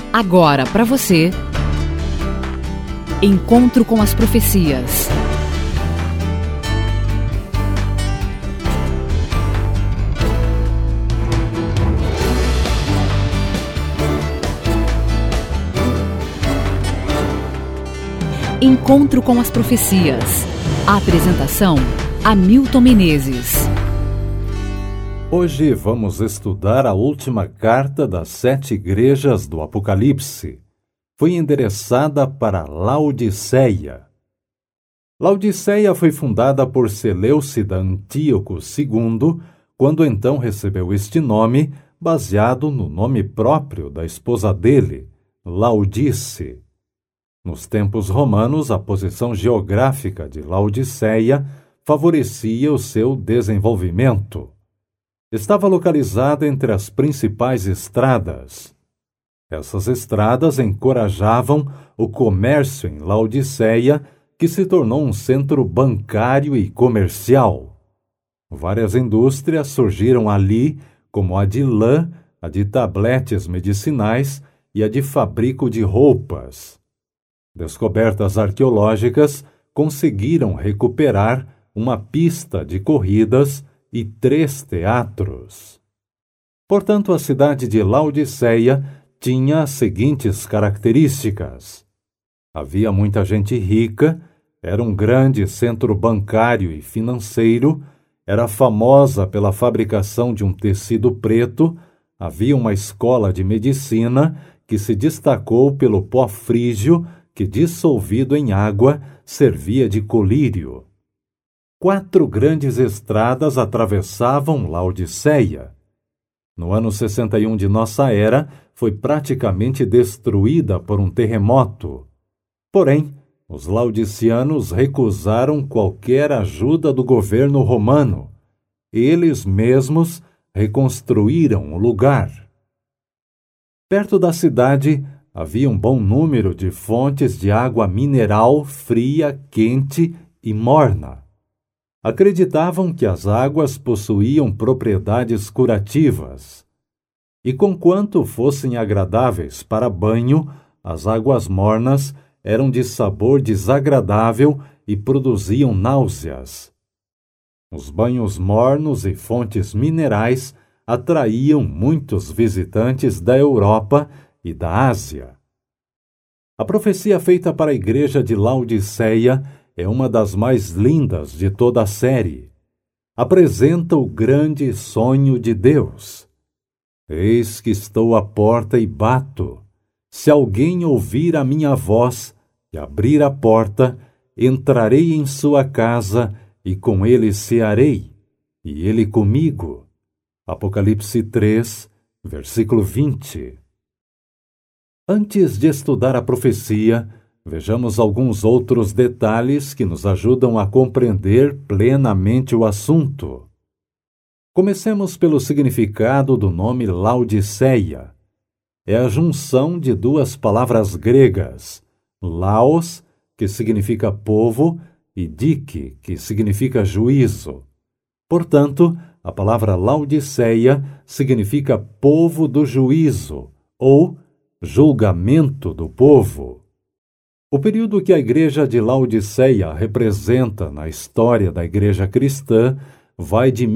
Agora para você, Encontro com as Profecias. Encontro com as Profecias. A apresentação: Hamilton Menezes. Hoje vamos estudar a última carta das 7 igrejas do Apocalipse. Foi endereçada para Laodiceia. Laodiceia foi fundada por Seleucida Antíoco II, quando então recebeu este nome, baseado no nome próprio da esposa dele, Laodice. Nos tempos romanos, a posição geográfica de Laodiceia favorecia o seu desenvolvimento. Estava localizada entre as principais estradas. Essas estradas encorajavam o comércio em Laodiceia, que se tornou um centro bancário e comercial. Várias indústrias surgiram ali, como a de lã, a de tabletes medicinais e a de fabrico de roupas. Descobertas arqueológicas conseguiram recuperar uma pista de corridas e 3 teatros. Portanto, a cidade de Laodiceia tinha as seguintes características. Havia muita gente rica, era um grande centro bancário e financeiro, era famosa pela fabricação de um tecido preto, havia uma escola de medicina que se destacou pelo pó frígio que, dissolvido em água, servia de colírio. 4 grandes estradas atravessavam Laodiceia. No ano 61 de nossa era, foi praticamente destruída por um terremoto. Porém, os laodicianos recusaram qualquer ajuda do governo romano. Eles mesmos reconstruíram o lugar. Perto da cidade, havia um bom número de fontes de água mineral fria, quente e morna. Acreditavam que as águas possuíam propriedades curativas. E conquanto fossem agradáveis para banho, as águas mornas eram de sabor desagradável e produziam náuseas. Os banhos mornos e fontes minerais atraíam muitos visitantes da Europa e da Ásia. A profecia feita para a igreja de Laodiceia é uma das mais lindas de toda a série. Apresenta o grande sonho de Deus. Eis que estou à porta e bato. Se alguém ouvir a minha voz e abrir a porta, entrarei em sua casa e com ele cearei, e ele comigo. Apocalipse 3, versículo 20. Antes de estudar a profecia, vejamos alguns outros detalhes que nos ajudam a compreender plenamente o assunto. Comecemos pelo significado do nome Laodiceia. É a junção de 2 palavras gregas, laos, que significa povo, e dike, que significa juízo. Portanto, a palavra Laodiceia significa povo do juízo, ou julgamento do povo. O período que a igreja de Laodiceia representa na história da igreja cristã vai de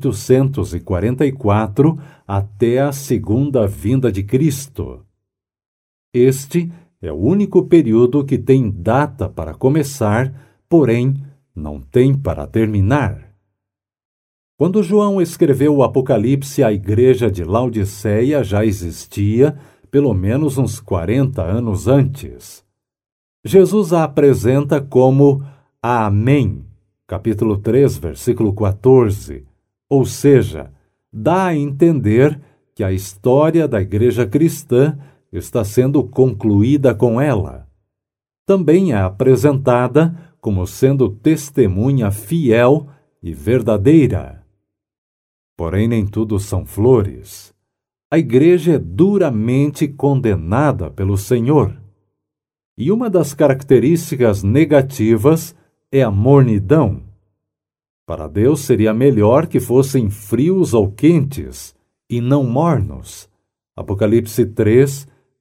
1844 até a segunda vinda de Cristo. Este é o único período que tem data para começar, porém não tem para terminar. Quando João escreveu o Apocalipse, a igreja de Laodiceia já existia pelo menos uns 40 anos antes. Jesus a apresenta como a Amém, capítulo 3, versículo 14, ou seja, dá a entender que a história da igreja cristã está sendo concluída com ela. Também é apresentada como sendo testemunha fiel e verdadeira. Porém, nem tudo são flores. A igreja é duramente condenada pelo Senhor. E uma das características negativas é a mornidão. Para Deus seria melhor que fossem frios ou quentes, e não mornos. Apocalipse 3,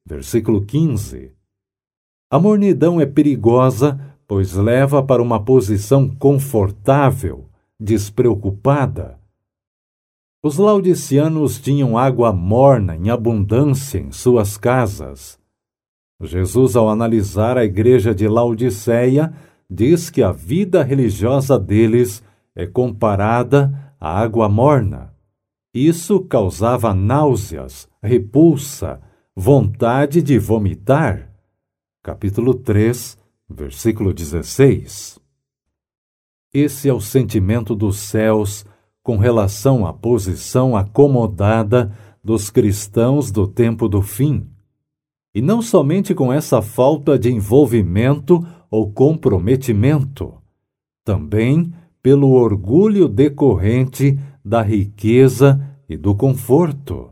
versículo 15. A mornidão é perigosa, pois leva para uma posição confortável, despreocupada. Os laodiceanos tinham água morna em abundância em suas casas. Jesus, ao analisar a igreja de Laodiceia, diz que a vida religiosa deles é comparada à água morna. Isso causava náuseas, repulsa, vontade de vomitar. Capítulo 3, versículo 16. Esse é o sentimento dos céus com relação à posição acomodada dos cristãos do tempo do fim. E não somente com essa falta de envolvimento ou comprometimento, também pelo orgulho decorrente da riqueza e do conforto.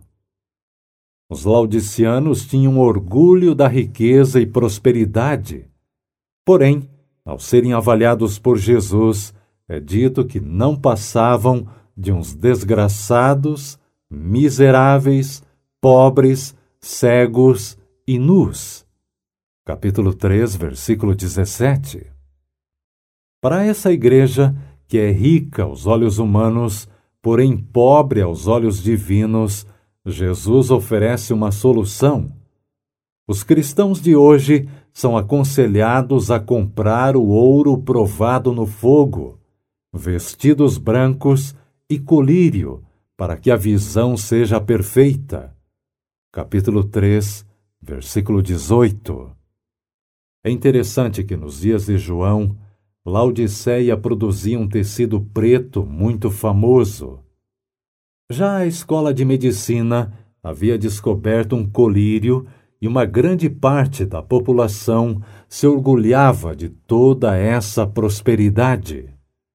Os laodiceanos tinham orgulho da riqueza e prosperidade. Porém, ao serem avaliados por Jesus, é dito que não passavam de uns desgraçados, miseráveis, pobres, cegos e nus. Capítulo 3, versículo 17. Para essa igreja, que é rica aos olhos humanos, porém pobre aos olhos divinos, Jesus oferece uma solução. Os cristãos de hoje são aconselhados a comprar o ouro provado no fogo, vestidos brancos e colírio, para que a visão seja perfeita. Capítulo 3, versículo 18. É interessante que nos dias de João, Laodiceia produzia um tecido preto muito famoso. Já a escola de medicina havia descoberto um colírio e uma grande parte da população se orgulhava de toda essa prosperidade.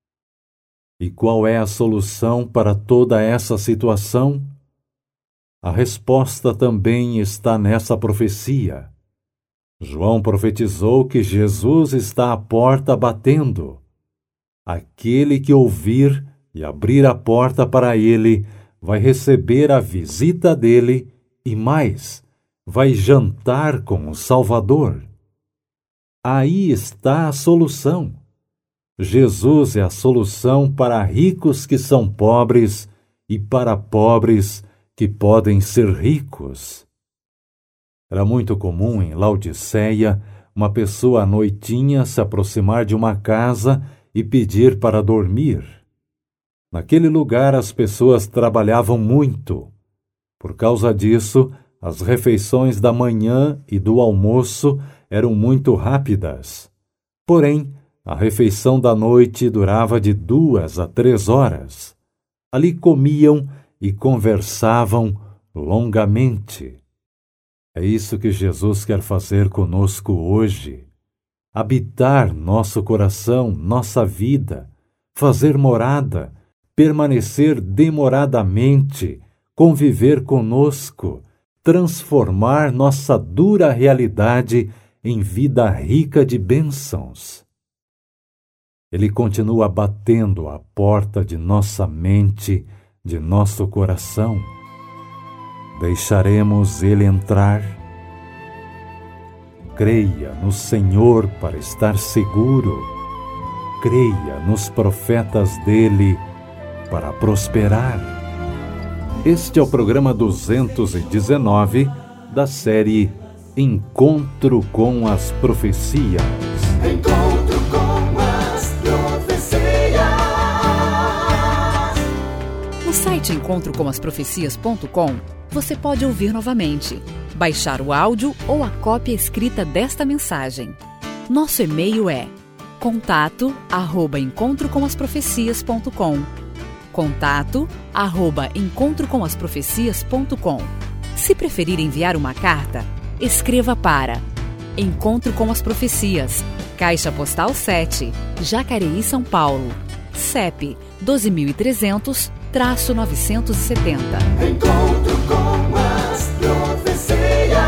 E qual é a solução para toda essa situação? A resposta também está nessa profecia. João profetizou que Jesus está à porta batendo. Aquele que ouvir e abrir a porta para ele vai receber a visita dele e mais, vai jantar com o Salvador. Aí está a solução. Jesus é a solução para ricos que são pobres e para pobres que podem ser ricos. Era muito comum em Laodiceia uma pessoa à noitinha se aproximar de uma casa e pedir para dormir. Naquele lugar as pessoas trabalhavam muito. Por causa disso, as refeições da manhã e do almoço eram muito rápidas. Porém, a refeição da noite durava de 2 a 3 horas. Ali comiam e conversavam longamente. É isso que Jesus quer fazer conosco hoje. Habitar nosso coração, nossa vida, fazer morada, permanecer demoradamente, conviver conosco, transformar nossa dura realidade em vida rica de bênçãos. Ele continua batendo à porta de nossa mente, de nosso coração. Deixaremos ele entrar? Creia no Senhor para estar seguro. Creia nos profetas dele para prosperar. Este é o programa 219 da série Encontro com as Profecias. Encontro com as profecias. No site encontrocomasprofecias.com você pode ouvir novamente, baixar o áudio ou a cópia escrita desta mensagem. Nosso e-mail é contato@encontrocomasprofecias.com. contato@encontrocomasprofecias.com. Se preferir enviar uma carta, escreva para Encontro com as Profecias, Caixa Postal 7, Jacareí, São Paulo, CEP 12.300-970. Encontro com as profecias.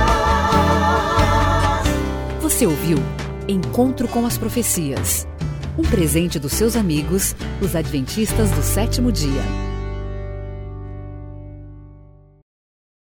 Você ouviu Encontro com as Profecias, um presente dos seus amigos, os Adventistas do Sétimo Dia.